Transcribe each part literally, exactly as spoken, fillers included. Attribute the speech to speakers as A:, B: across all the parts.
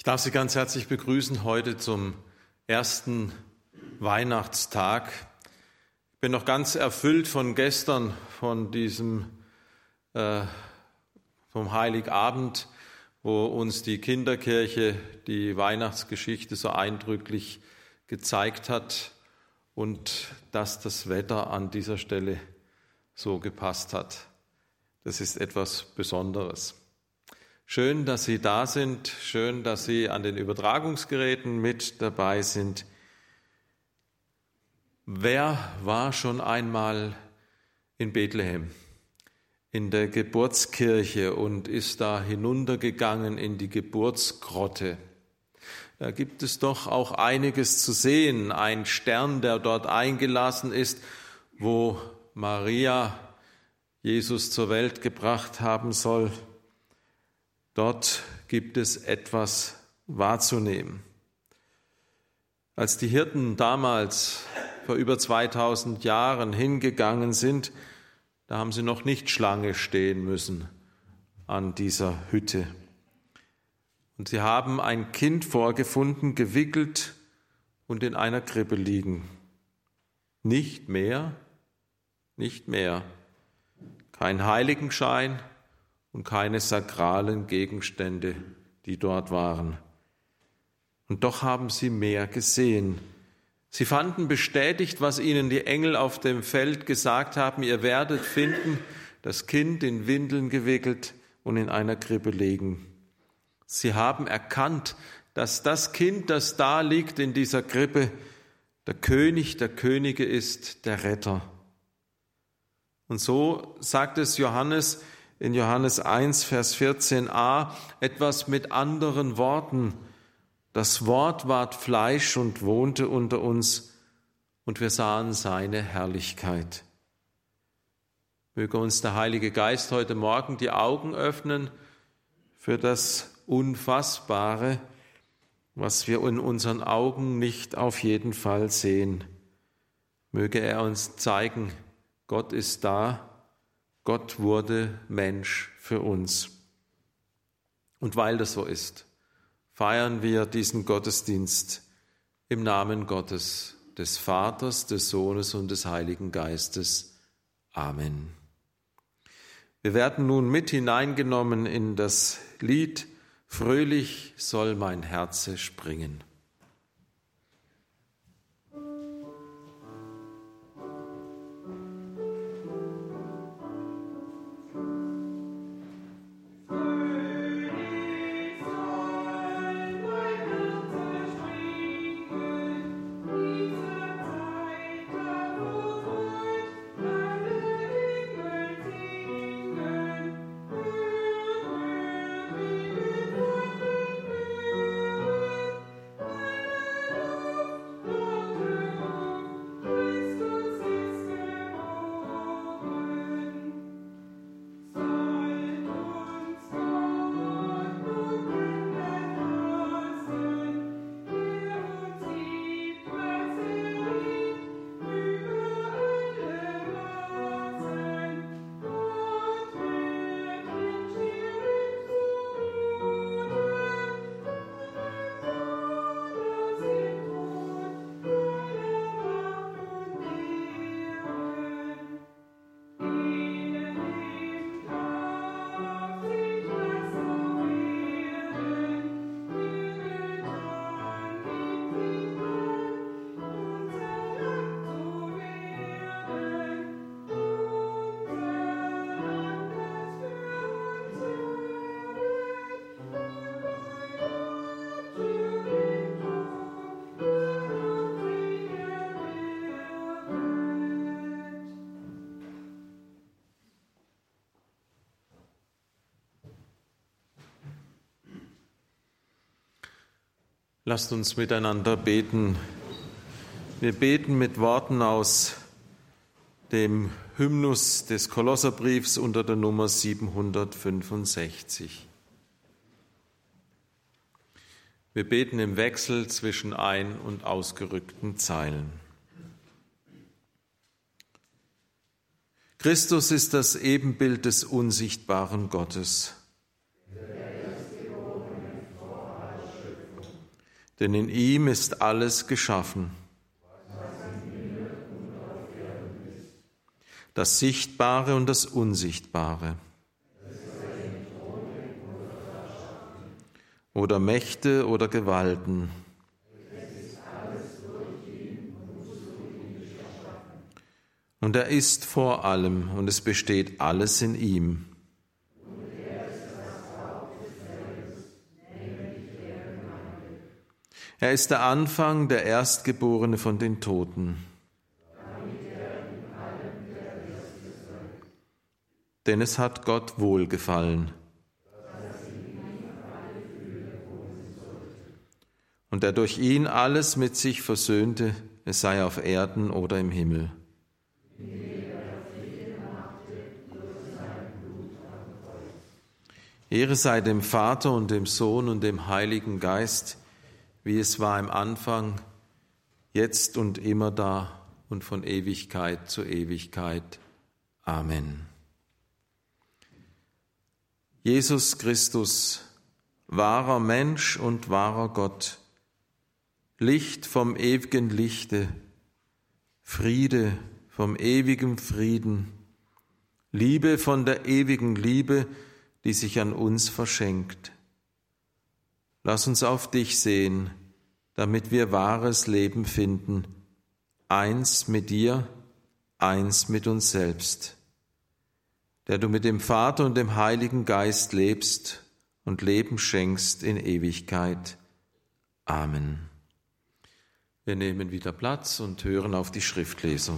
A: darf Sie ganz herzlich begrüßen heute zum ersten Weihnachtstag. Ich bin noch ganz erfüllt von gestern, von diesem äh, vom Heiligabend, wo uns die Kinderkirche die Weihnachtsgeschichte so eindrücklich gezeigt hat und dass das Wetter an dieser Stelle so gepasst hat. Das ist etwas Besonderes. Schön, dass Sie da sind, schön, dass Sie an den Übertragungsgeräten mit dabei sind. Wer war schon einmal in Bethlehem, in der Geburtskirche und ist da hinuntergegangen in die Geburtsgrotte? Da gibt es doch auch einiges zu sehen. Ein Stern, der dort eingelassen ist, wo Maria Jesus zur Welt gebracht haben soll. Dort gibt es etwas wahrzunehmen. Als die Hirten damals vor über zweitausend Jahren hingegangen sind, da haben sie noch nicht Schlange stehen müssen an dieser Hütte. Und sie haben ein Kind vorgefunden, gewickelt und in einer Krippe liegen. Nicht mehr, nicht mehr. Kein Heiligenschein und keine sakralen Gegenstände, die dort waren. Und doch haben sie mehr gesehen. Sie fanden bestätigt, was ihnen die Engel auf dem Feld gesagt haben: Ihr werdet finden, das Kind in Windeln gewickelt und in einer Krippe liegen. Sie haben erkannt, dass das Kind, das da liegt in dieser Krippe, der König der Könige ist, der Retter. Und so sagt es Johannes in Johannes eins, Vers vierzehn a, etwas mit anderen Worten. Das Wort ward Fleisch und wohnte unter uns, und wir sahen seine Herrlichkeit. Möge uns der Heilige Geist heute Morgen die Augen öffnen für das Unfassbare, was wir in unseren Augen nicht auf jeden Fall sehen. Möge er uns zeigen, Gott ist da, Gott wurde Mensch für uns. Und weil das so ist, feiern wir diesen Gottesdienst im Namen Gottes, des Vaters, des Sohnes und des Heiligen Geistes. Amen. Wir werden nun mit hineingenommen in das Lied Fröhlich soll mein Herze springen. Lasst uns miteinander beten. Wir beten mit Worten aus dem Hymnus des Kolosserbriefs unter der Nummer siebenhundertfünfundsechzig. Wir beten im Wechsel zwischen ein- und ausgerückten Zeilen. Christus ist das Ebenbild des unsichtbaren Gottes. denn in ihm ist alles geschaffen. Das Sichtbare und das Unsichtbare. Oder Mächte oder Gewalten. Und er ist vor allem und es besteht alles in ihm. Er ist der Anfang, der Erstgeborene von den Toten. Denn es hat Gott wohlgefallen. Und er durch ihn alles mit sich versöhnte, es sei auf Erden oder im Himmel. Ehre sei dem Vater und dem Sohn und dem Heiligen Geist, wie es war im Anfang, jetzt und immer da und von Ewigkeit zu Ewigkeit. Amen. Jesus Christus, wahrer Mensch und wahrer Gott, Licht vom ewigen Lichte, Friede vom ewigen Frieden, Liebe von der ewigen Liebe, die sich an uns verschenkt. Lass uns auf dich sehen, damit wir wahres Leben finden, eins mit dir, eins mit uns selbst, der du mit dem Vater und dem Heiligen Geist lebst und Leben schenkst in Ewigkeit. Amen. Wir nehmen wieder Platz und hören auf die Schriftlesung.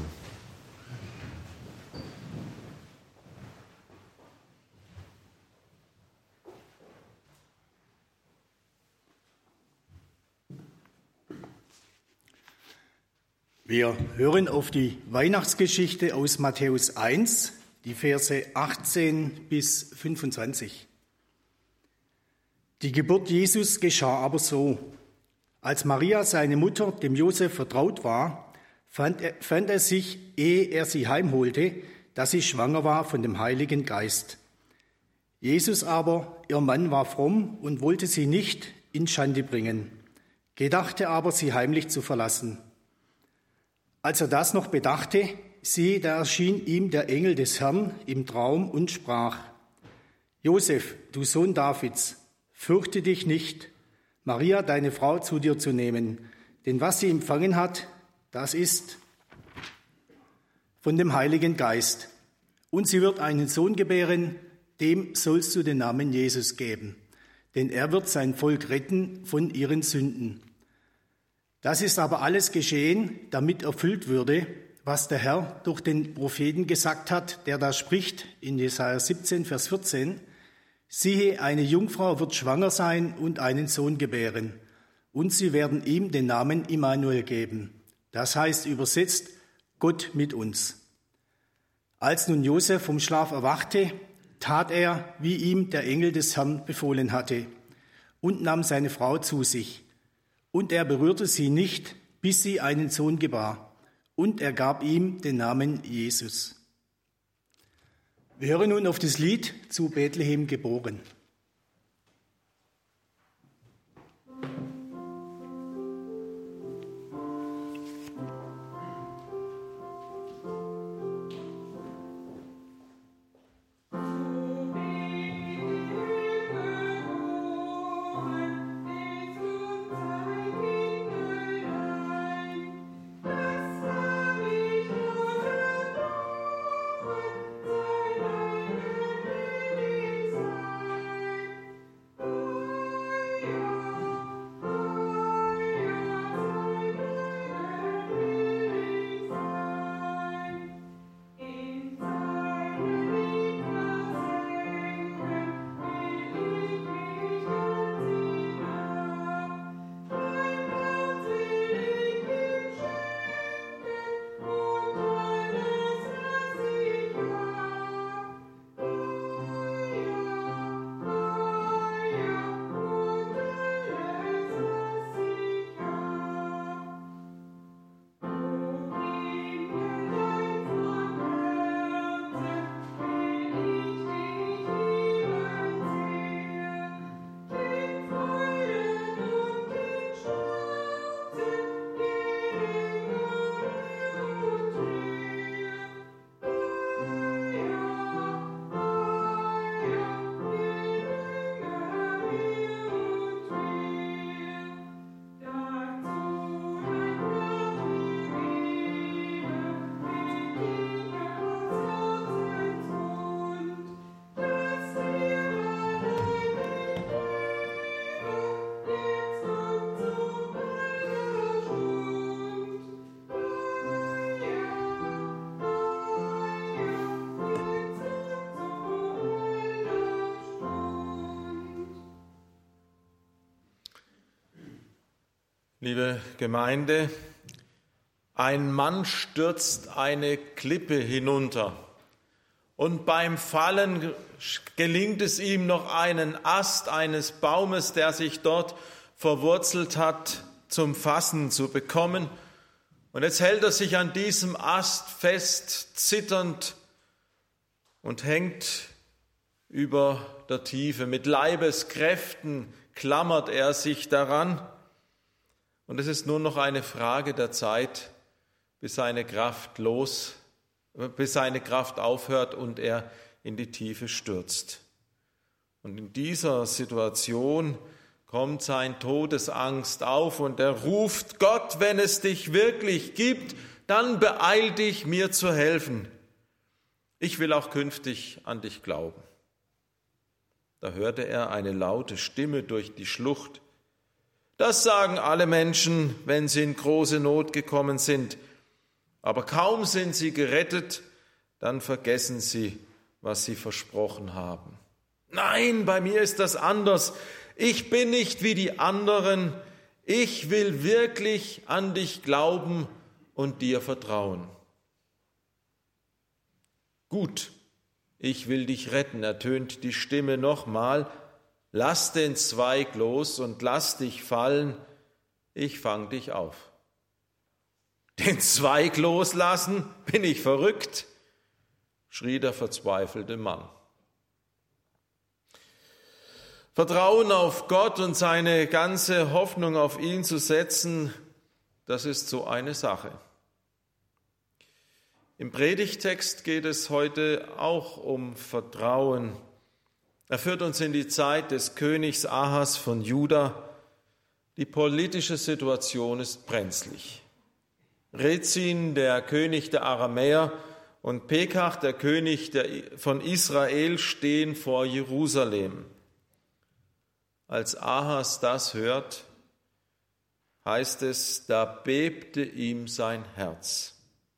B: Wir hören auf die Weihnachtsgeschichte aus Matthäus eins, die Verse achtzehn bis fünfundzwanzig. Die Geburt Jesus geschah aber so: Als Maria, seine Mutter, dem Josef vertraut war, fand er, fand er sich, ehe er sie heimholte, dass sie schwanger war von dem Heiligen Geist. Jesus aber, ihr Mann, war fromm und wollte sie nicht in Schande bringen, gedachte aber, sie heimlich zu verlassen. Als er das noch bedachte, siehe, da erschien ihm der Engel des Herrn im Traum und sprach: Josef, du Sohn Davids, fürchte dich nicht, Maria, deine Frau, zu dir zu nehmen, denn was sie empfangen hat, das ist von dem Heiligen Geist. Und sie wird einen Sohn gebären, dem sollst du den Namen Jesus geben, denn er wird sein Volk retten von ihren Sünden. Das ist aber alles geschehen, damit erfüllt würde, was der Herr durch den Propheten gesagt hat, der da spricht in Jesaja siebzehn, Vers vierzehn. Siehe, eine Jungfrau wird schwanger sein und einen Sohn gebären, und sie werden ihm den Namen Immanuel geben. Das heißt übersetzt, Gott mit uns. Als nun Josef vom Schlaf erwachte, tat er, wie ihm der Engel des Herrn befohlen hatte, und nahm seine Frau zu sich. Und er berührte sie nicht, bis sie einen Sohn gebar. Und er gab ihm den Namen Jesus. Wir hören nun auf das Lied Zu Bethlehem geboren.
A: Liebe Gemeinde, ein Mann stürzt eine Klippe hinunter und beim Fallen gelingt es ihm noch einen Ast eines Baumes, der sich dort verwurzelt hat, zum Fassen zu bekommen. Und jetzt hält er sich an diesem Ast fest, zitternd, und hängt über der Tiefe. Mit Leibeskräften klammert er sich daran. Und es ist nur noch eine Frage der Zeit, bis seine Kraft los, bis seine Kraft aufhört und er in die Tiefe stürzt. Und in dieser Situation kommt sein Todesangst auf und er ruft: Gott, wenn es dich wirklich gibt, dann beeil dich, mir zu helfen. Ich will auch künftig an dich glauben. Da hörte er eine laute Stimme durch die Schlucht. Das sagen alle Menschen, wenn sie in große Not gekommen sind. Aber kaum sind sie gerettet, dann vergessen sie, was sie versprochen haben. Nein, bei mir ist das anders. Ich bin nicht wie die anderen. Ich will wirklich an dich glauben und dir vertrauen. Gut, ich will dich retten, ertönt die Stimme nochmal. Lass den Zweig los und lass dich fallen, ich fang dich auf. Den Zweig loslassen? Bin ich verrückt? Schrie der verzweifelte Mann. Vertrauen auf Gott und seine ganze Hoffnung auf ihn zu setzen, das ist so eine Sache. Im Predigtext geht es heute auch um Vertrauen. Er führt uns in die Zeit des Königs Ahas von Juda. Die politische Situation ist brenzlig. Rezin, der König der Aramäer, und Pekach, der König der, von Israel, stehen vor Jerusalem. Als Ahas das hört, heißt es, da bebte ihm sein Herz.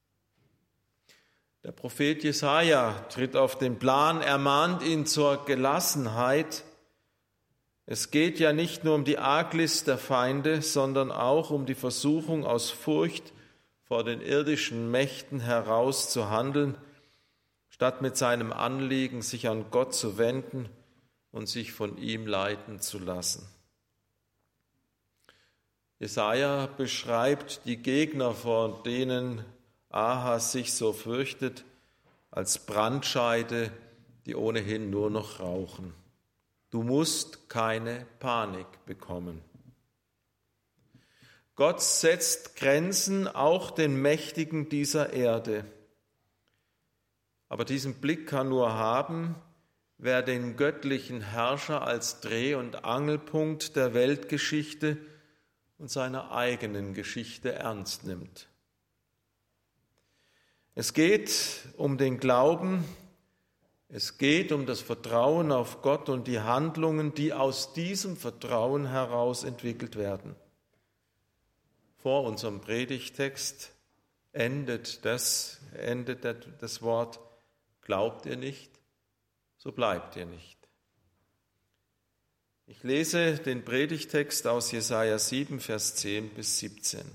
A: Der Prophet Jesaja tritt auf den Plan, er mahnt ihn zur Gelassenheit. Es geht ja nicht nur um die Arglist der Feinde, sondern auch um die Versuchung, aus Furcht vor den irdischen Mächten heraus zu handeln, statt mit seinem Anliegen sich an Gott zu wenden und sich von ihm leiten zu lassen. Jesaja beschreibt die Gegner, vor denen Ahas sich so fürchtet, als Brandscheide, die ohnehin nur noch rauchen. Du musst keine Panik bekommen. Gott setzt Grenzen auch den Mächtigen dieser Erde. Aber diesen Blick kann nur haben, wer den göttlichen Herrscher als Dreh- und Angelpunkt der Weltgeschichte und seiner eigenen Geschichte ernst nimmt. Es geht um den Glauben, es geht um das Vertrauen auf Gott und die Handlungen, die aus diesem Vertrauen heraus entwickelt werden. Vor unserem Predigtext endet das, endet das Wort: Glaubt ihr nicht, so bleibt ihr nicht. Ich lese den Predigtext aus Jesaja sieben, Vers zehn bis siebzehn.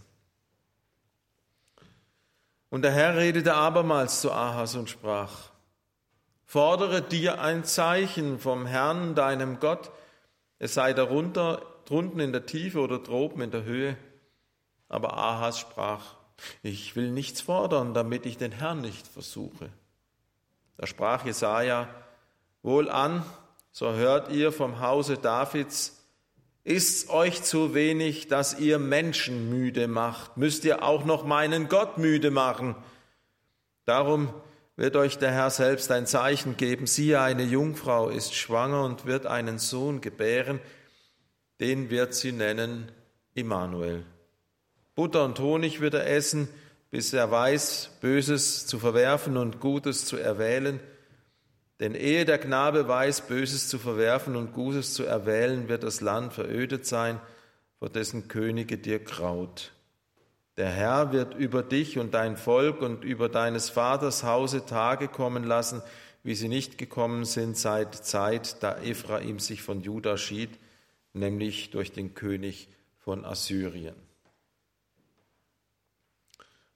A: Und der Herr redete abermals zu Ahas und sprach: Fordere dir ein Zeichen vom Herrn, deinem Gott, es sei darunter, drunten in der Tiefe oder droben in der Höhe. Aber Ahas sprach: Ich will nichts fordern, damit ich den Herrn nicht versuche. Da sprach Jesaja: Wohlan, so hört ihr vom Hause Davids, ist's euch zu wenig, dass ihr Menschen müde macht? Müsst ihr auch noch meinen Gott müde machen? Darum wird euch der Herr selbst ein Zeichen geben. Siehe, eine Jungfrau ist schwanger und wird einen Sohn gebären, den wird sie nennen Immanuel. Butter und Honig wird er essen, bis er weiß, Böses zu verwerfen und Gutes zu erwählen. Denn ehe der Knabe weiß, Böses zu verwerfen und Gutes zu erwählen, wird das Land verödet sein, vor dessen Könige dir graut. Der Herr wird über dich und dein Volk und über deines Vaters Hause Tage kommen lassen, wie sie nicht gekommen sind seit Zeit, da Ephraim sich von Juda schied, nämlich durch den König von Assyrien.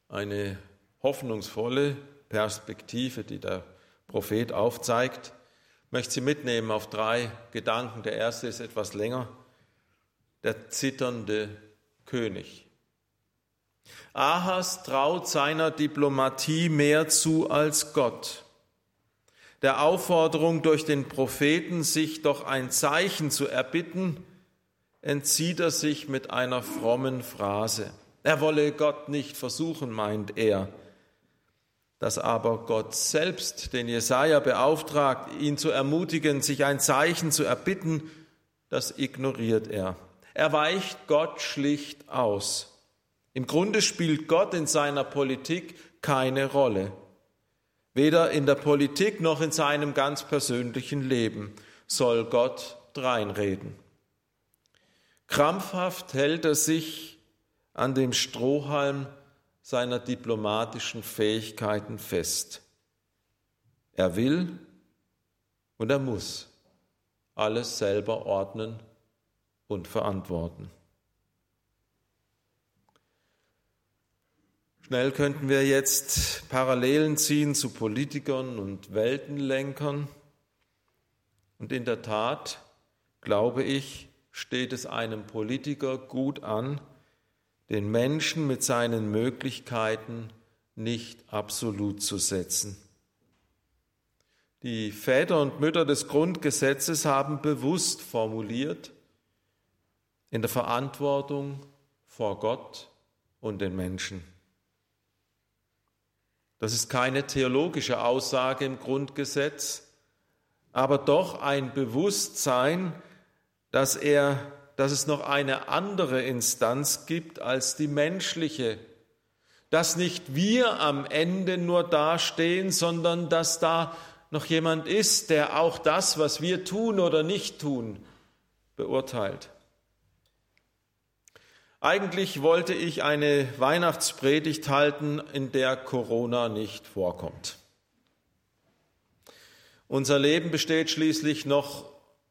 A: eine hoffnungsvolle Perspektive, die der Prophet aufzeigt. Ich möchte Sie mitnehmen auf drei Gedanken. Der erste ist etwas länger. Der zitternde König. Ahas traut seiner Diplomatie mehr zu als Gott. Der Aufforderung durch den Propheten, sich doch ein Zeichen zu erbitten, entzieht er sich mit einer frommen Phrase. Er wolle Gott nicht versuchen, meint er. Dass aber Gott selbst den Jesaja beauftragt, ihn zu ermutigen, sich ein Zeichen zu erbitten, das ignoriert er. Er weicht Gott schlicht aus. Im Grunde spielt Gott in seiner Politik keine Rolle. Weder in der Politik noch in seinem ganz persönlichen Leben soll Gott dreinreden. Krampfhaft hält er sich an dem Strohhalm seiner diplomatischen Fähigkeiten fest. Er will und er muss alles selber ordnen und verantworten. Schnell könnten wir jetzt Parallelen ziehen zu Politikern und Weltenlenkern. Und in der Tat, glaube ich, steht es einem Politiker gut an, den Menschen mit seinen Möglichkeiten nicht absolut zu setzen. Die Väter und Mütter des Grundgesetzes haben bewusst formuliert, in der Verantwortung vor Gott und den Menschen. Das ist keine theologische Aussage im Grundgesetz, aber doch ein Bewusstsein, dass er, dass es noch eine andere Instanz gibt als die menschliche, dass nicht wir am Ende nur dastehen, sondern dass da noch jemand ist, der auch das, was wir tun oder nicht tun, beurteilt. Eigentlich wollte ich eine Weihnachtspredigt halten, in der Corona nicht vorkommt. Unser Leben besteht schließlich noch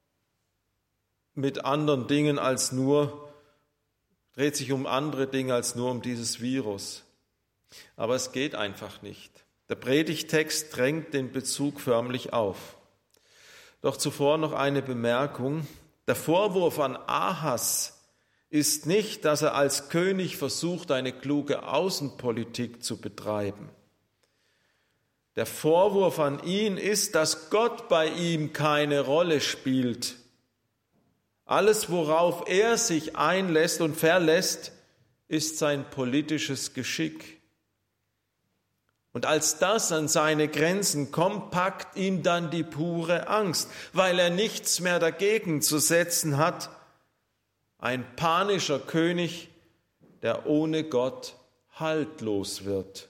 A: mit anderen Dingen als nur, dreht sich um andere Dinge als nur um dieses Virus. Aber es geht einfach nicht. Der Predigtext drängt den Bezug förmlich auf. Doch zuvor noch eine Bemerkung. Der Vorwurf an Ahas ist nicht, dass er als König versucht, eine kluge Außenpolitik zu betreiben. Der Vorwurf an ihn ist, dass Gott bei ihm keine Rolle spielt. Alles, worauf er sich einlässt und verlässt, ist sein politisches Geschick. Und als das an seine Grenzen kommt, packt ihm dann die pure Angst, weil er nichts mehr dagegen zu setzen hat. Ein panischer König, der ohne Gott haltlos wird.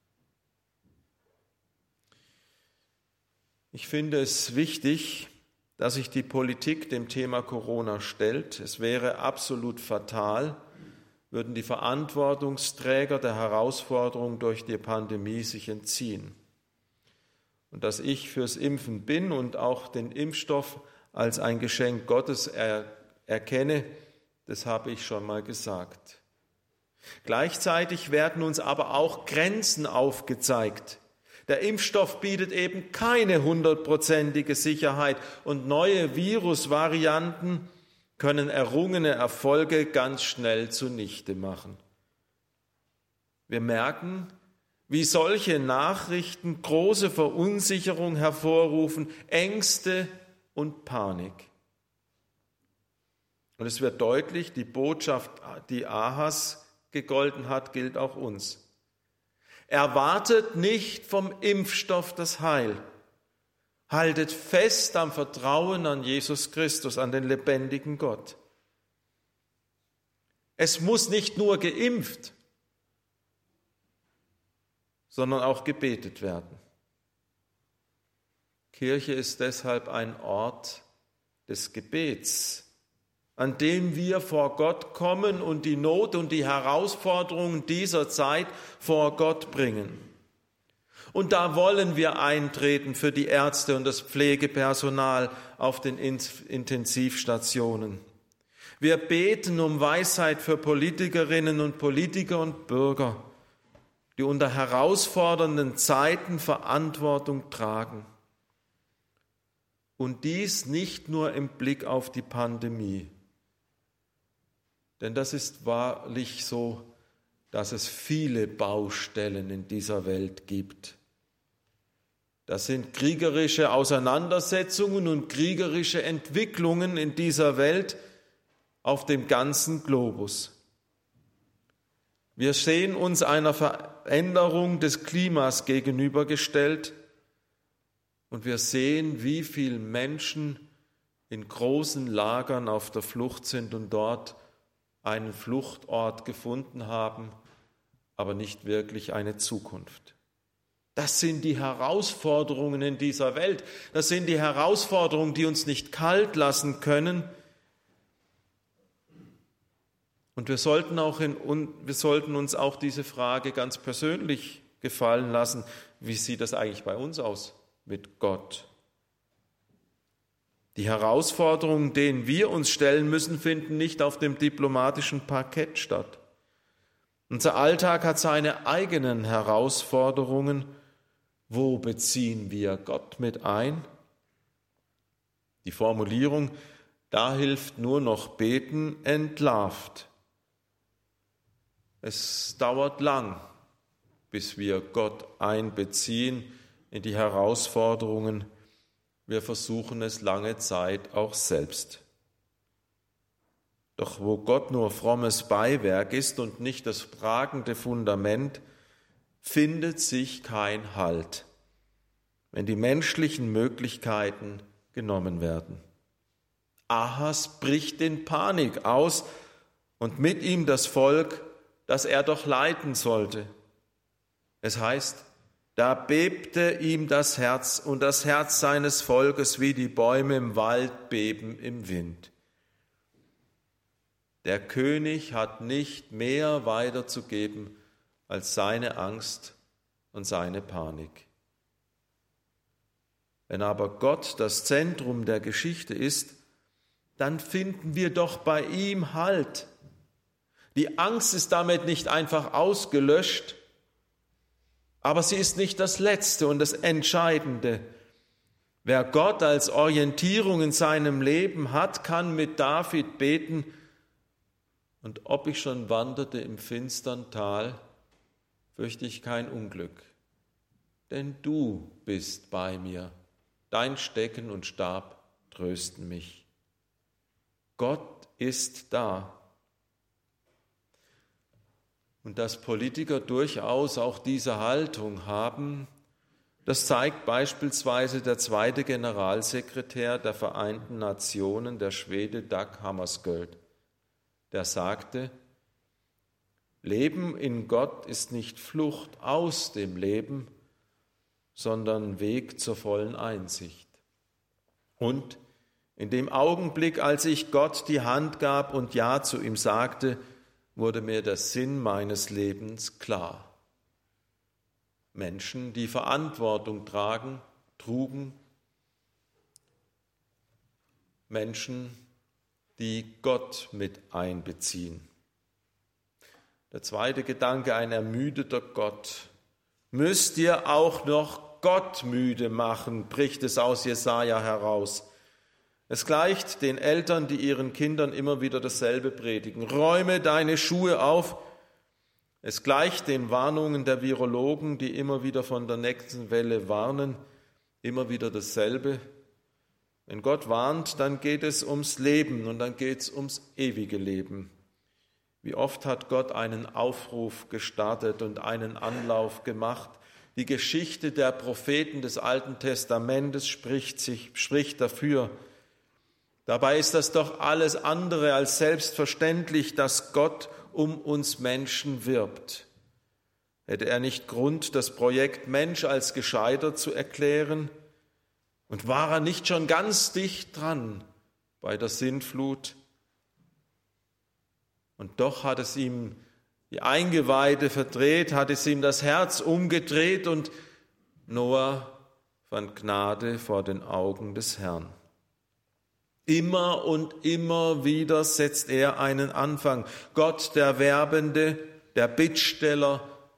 A: Ich finde es wichtig, dass sich die Politik dem Thema Corona stellt. Es wäre absolut fatal, würden die Verantwortungsträger der Herausforderung durch die Pandemie sich entziehen. Und dass ich fürs Impfen bin und auch den Impfstoff als ein Geschenk Gottes er- erkenne, das habe ich schon mal gesagt. Gleichzeitig werden uns aber auch Grenzen aufgezeigt. Der Impfstoff bietet eben keine hundertprozentige Sicherheit und neue Virusvarianten können errungene Erfolge ganz schnell zunichte machen. Wir merken, wie solche Nachrichten große Verunsicherung hervorrufen, Ängste und Panik. Und es wird deutlich, die Botschaft, die Ahas gegolten hat, gilt auch uns. Erwartet nicht vom Impfstoff das Heil. Haltet fest am Vertrauen an Jesus Christus, an den lebendigen Gott. Es muss nicht nur geimpft, sondern auch gebetet werden. Kirche ist deshalb ein Ort des Gebets, an dem wir vor Gott kommen und die Not und die Herausforderungen dieser Zeit vor Gott bringen. Und da wollen wir eintreten für die Ärzte und das Pflegepersonal auf den Intensivstationen. Wir beten um Weisheit für Politikerinnen und Politiker und Bürger. die unter herausfordernden Zeiten Verantwortung tragen. Und dies nicht nur im Blick auf die Pandemie. Denn das ist wahrlich so, dass es viele Baustellen in dieser Welt gibt. Das sind kriegerische Auseinandersetzungen und kriegerische Entwicklungen in dieser Welt auf dem ganzen Globus. Wir sehen uns einer Veränderung des Klimas gegenübergestellt und wir sehen, wie viele Menschen in großen Lagern auf der Flucht sind und dort einen Fluchtort gefunden haben, aber nicht wirklich eine Zukunft. Das sind die Herausforderungen in dieser Welt. Das sind die Herausforderungen, die uns nicht kalt lassen können. Und wir sollten, auch in, wir sollten uns auch diese Frage ganz persönlich gefallen lassen. Wie sieht das eigentlich bei uns aus mit Gott? Die Herausforderungen, denen wir uns stellen müssen, finden nicht auf dem diplomatischen Parkett statt. Unser Alltag hat seine eigenen Herausforderungen. Wo beziehen wir Gott mit ein? Die Formulierung, da hilft nur noch beten, entlarvt. Es dauert lang, bis wir Gott einbeziehen in die Herausforderungen. Wir versuchen es lange Zeit auch selbst. Doch wo Gott nur frommes Beiwerk ist und nicht das tragende Fundament, findet sich kein Halt, wenn die menschlichen Möglichkeiten genommen werden. Ahas bricht in Panik aus und mit ihm das Volk, das er doch leiten sollte. Es heißt, da bebte ihm das Herz und das Herz seines Volkes, wie die Bäume im Wald beben im Wind. Der König hat nicht mehr weiterzugeben als seine Angst und seine Panik. Wenn aber Gott das Zentrum der Geschichte ist, dann finden wir doch bei ihm Halt. Die Angst ist damit nicht einfach ausgelöscht, aber sie ist nicht das Letzte und das Entscheidende. Wer Gott als Orientierung in seinem Leben hat, kann mit David beten, und ob ich schon wanderte im finstern Tal, fürchte ich kein Unglück, denn du bist bei mir, dein Stecken und Stab trösten mich. Gott ist da. Und dass Politiker durchaus auch diese Haltung haben, das zeigt beispielsweise der zweite Generalsekretär der Vereinten Nationen, der Schwede Dag Hammarskjöld, der sagte, Leben in Gott ist nicht Flucht aus dem Leben, sondern Weg zur vollen Einsicht. Und in dem Augenblick, als ich Gott die Hand gab und Ja zu ihm sagte, wurde mir der Sinn meines Lebens klar. Menschen, die Verantwortung tragen, trugen, Menschen, die Gott mit einbeziehen. Der zweite Gedanke, ein ermüdeter Gott. Müsst ihr auch noch Gott müde machen, bricht es aus Jesaja heraus. Es gleicht den Eltern, die ihren Kindern immer wieder dasselbe predigen. Räume deine Schuhe auf. Es gleicht den Warnungen der Virologen, die immer wieder von der nächsten Welle warnen, immer wieder dasselbe. Wenn Gott warnt, dann geht es ums Leben und dann geht es ums ewige Leben. Wie oft hat Gott einen Aufruf gestartet und einen Anlauf gemacht. Die Geschichte der Propheten des Alten Testamentes spricht, sich, spricht dafür. Dabei ist das doch alles andere als selbstverständlich, dass Gott um uns Menschen wirbt. Hätte er nicht Grund, das Projekt Mensch als gescheitert zu erklären? Und war er nicht schon ganz dicht dran bei der Sintflut? Und doch hat es ihm die Eingeweide verdreht, hat es ihm das Herz umgedreht und Noah fand Gnade vor den Augen des Herrn. Immer und immer wieder setzt er einen Anfang. Gott, der Werbende, der Bittsteller,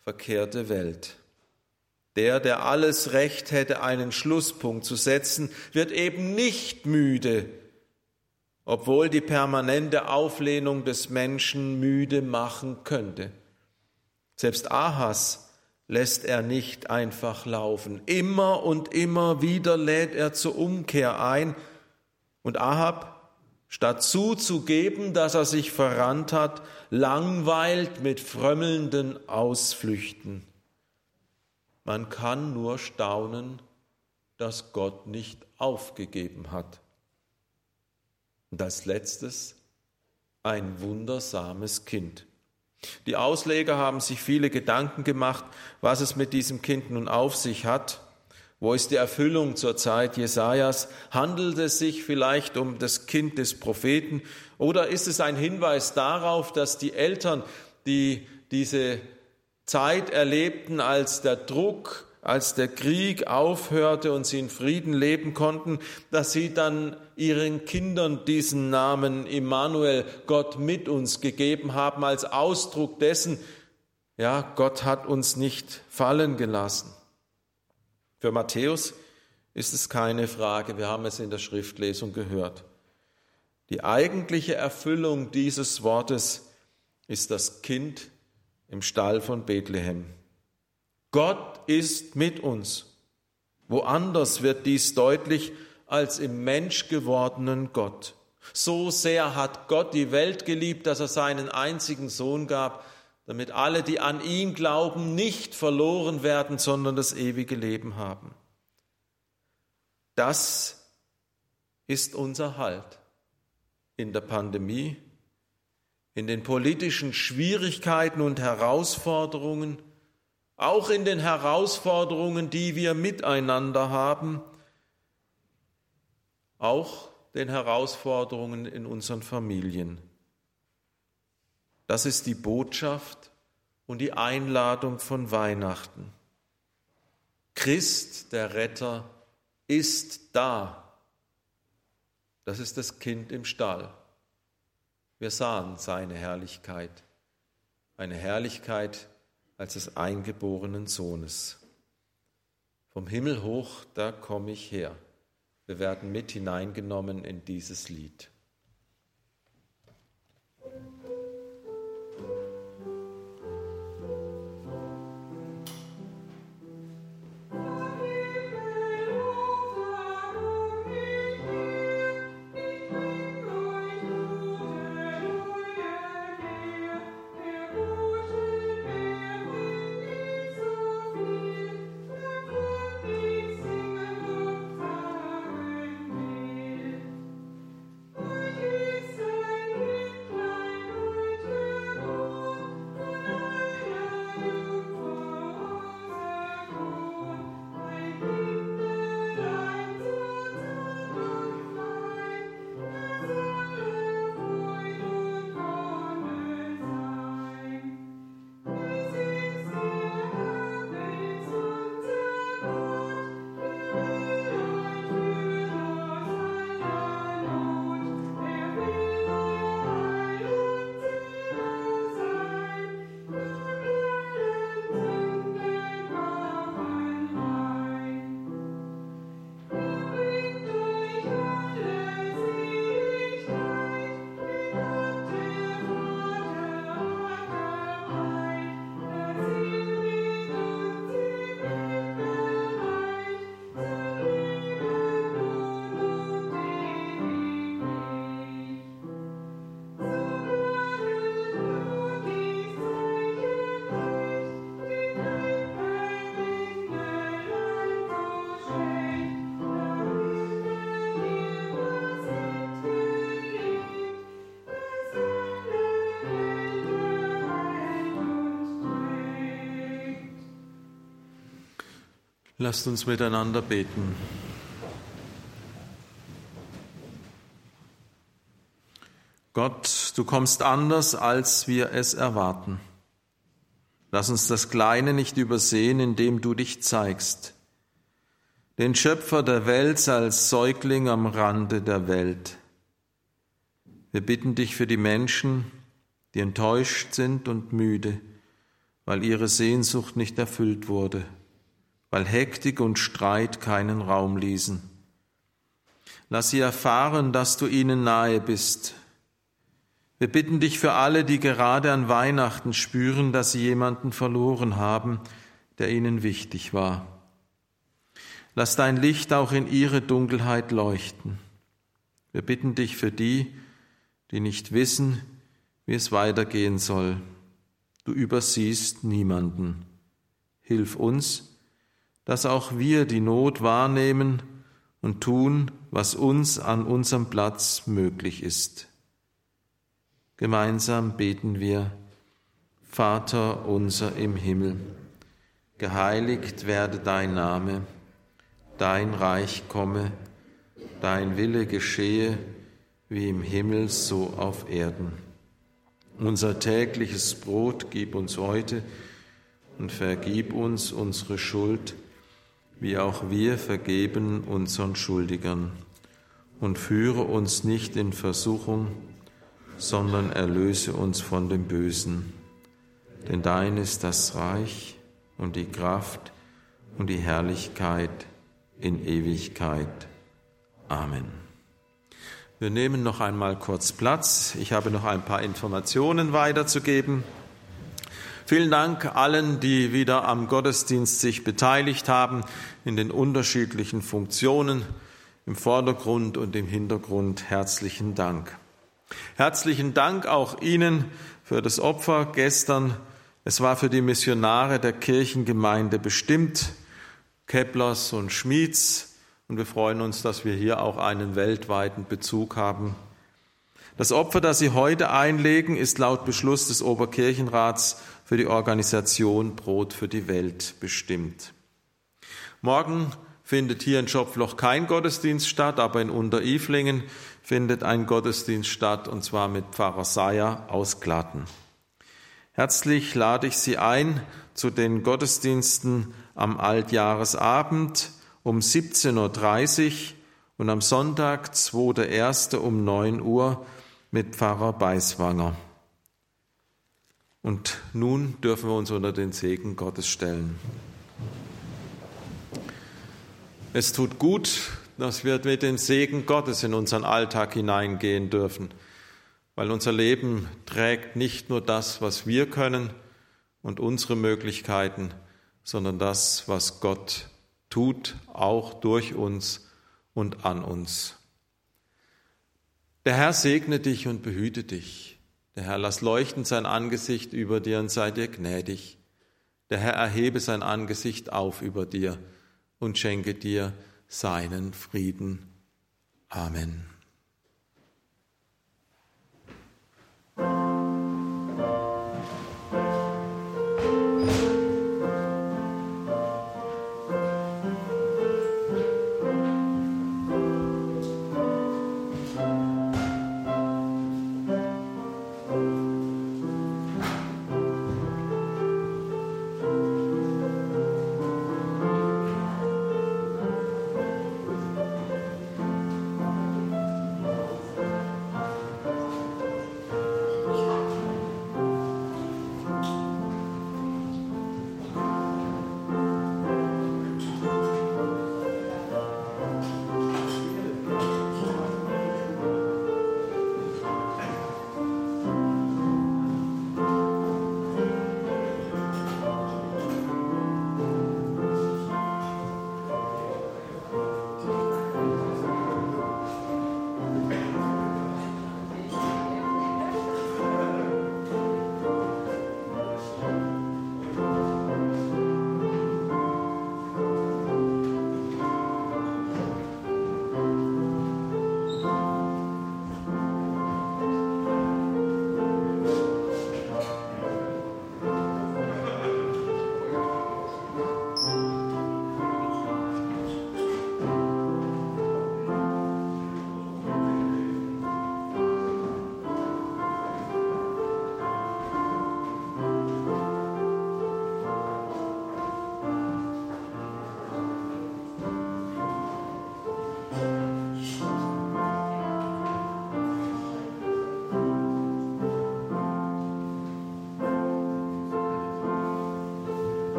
A: verkehrte Welt. Der, der alles Recht hätte, einen Schlusspunkt zu setzen, wird eben nicht müde, obwohl die permanente Auflehnung des Menschen müde machen könnte. Selbst Ahas lässt er nicht einfach laufen. Immer und immer wieder lädt er zur Umkehr ein. Und Ahab, statt zuzugeben, dass er sich verrannt hat, langweilt mit frömmelnden Ausflüchten. Man kann nur staunen, dass Gott nicht aufgegeben hat. Und als letztes ein wundersames Kind. Die Ausleger haben sich viele Gedanken gemacht, was es mit diesem Kind nun auf sich hat. Wo ist die Erfüllung zur Zeit Jesajas? Handelt es sich vielleicht um das Kind des Propheten? Oder ist es ein Hinweis darauf, dass die Eltern, die diese Zeit erlebten, als der Druck, als der Krieg aufhörte und sie in Frieden leben konnten, dass sie dann ihren Kindern diesen Namen Immanuel, Gott mit uns, gegeben haben, als Ausdruck dessen, ja, Gott hat uns nicht fallen gelassen. Für Matthäus ist es keine Frage, wir haben es in der Schriftlesung gehört. Die eigentliche Erfüllung dieses Wortes ist das Kind im Stall von Bethlehem. Gott ist mit uns. Woanders wird dies deutlich als im menschgewordenen Gott. So sehr hat Gott die Welt geliebt, dass er seinen einzigen Sohn gab, damit alle, die an ihn glauben, nicht verloren werden, sondern das ewige Leben haben. Das ist unser Halt in der Pandemie, in den politischen Schwierigkeiten und Herausforderungen, auch in den Herausforderungen, die wir miteinander haben, auch den Herausforderungen in unseren Familien. Das ist die Botschaft und die Einladung von Weihnachten. Christ, der Retter, ist da. Das ist das Kind im Stall. Wir sahen seine Herrlichkeit, eine Herrlichkeit als des eingeborenen Sohnes. Vom Himmel hoch, da komme ich her. Wir werden mit hineingenommen in dieses Lied. Lasst uns miteinander beten. Gott, du kommst anders, als wir es erwarten. Lass uns das Kleine nicht übersehen, indem du dich zeigst. Den Schöpfer der Welt als Säugling am Rande der Welt. Wir bitten dich für die Menschen, die enttäuscht sind und müde, weil ihre Sehnsucht nicht erfüllt wurde, weil Hektik und Streit keinen Raum ließen. Lass sie erfahren, dass du ihnen nahe bist. Wir bitten dich für alle, die gerade an Weihnachten spüren, dass sie jemanden verloren haben, der ihnen wichtig war. Lass dein Licht auch in ihre Dunkelheit leuchten. Wir bitten dich für die, die nicht wissen, wie es weitergehen soll. Du übersiehst niemanden. Hilf uns, dass auch wir die Not wahrnehmen und tun, was uns an unserem Platz möglich ist. Gemeinsam beten wir: Vater unser im Himmel, geheiligt werde dein Name, dein Reich komme, dein Wille geschehe, wie im Himmel so auf Erden. Unser tägliches Brot gib uns heute und vergib uns unsere Schuld, wie auch wir vergeben unseren Schuldigern. Und führe uns nicht in Versuchung, sondern erlöse uns von dem Bösen. Denn dein ist das Reich und die Kraft und die Herrlichkeit in Ewigkeit. Amen. Wir nehmen noch einmal kurz Platz. Ich habe noch ein paar Informationen weiterzugeben. Vielen Dank allen, die wieder am Gottesdienst sich beteiligt haben, in den unterschiedlichen Funktionen, im Vordergrund und im Hintergrund. Herzlichen Dank. Herzlichen Dank auch Ihnen für das Opfer gestern. Es war für die Missionare der Kirchengemeinde bestimmt, Keplers und Schmieds. Und wir freuen uns, dass wir hier auch einen weltweiten Bezug haben. Das Opfer, das Sie heute einlegen, ist laut Beschluss des Oberkirchenrats für die Organisation Brot für die Welt bestimmt. Morgen findet hier in Schopfloch kein Gottesdienst statt, aber in Unteriflingen findet ein Gottesdienst statt, und zwar mit Pfarrer Seyer aus Glatten. Herzlich lade ich Sie ein zu den Gottesdiensten am Altjahresabend um siebzehn Uhr dreißig und am Sonntag, zweiter erster um neun Uhr mit Pfarrer Beiswanger. Und nun dürfen wir uns unter den Segen Gottes stellen. Es tut gut, dass wir mit dem Segen Gottes in unseren Alltag hineingehen dürfen, weil unser Leben trägt nicht nur das, was wir können und unsere Möglichkeiten, sondern das, was Gott tut, auch durch uns und an uns. Der Herr segne dich und behüte dich. Der Herr lass leuchten sein Angesicht über dir und sei dir gnädig. Der Herr erhebe sein Angesicht auf über dir und schenke dir seinen Frieden. Amen.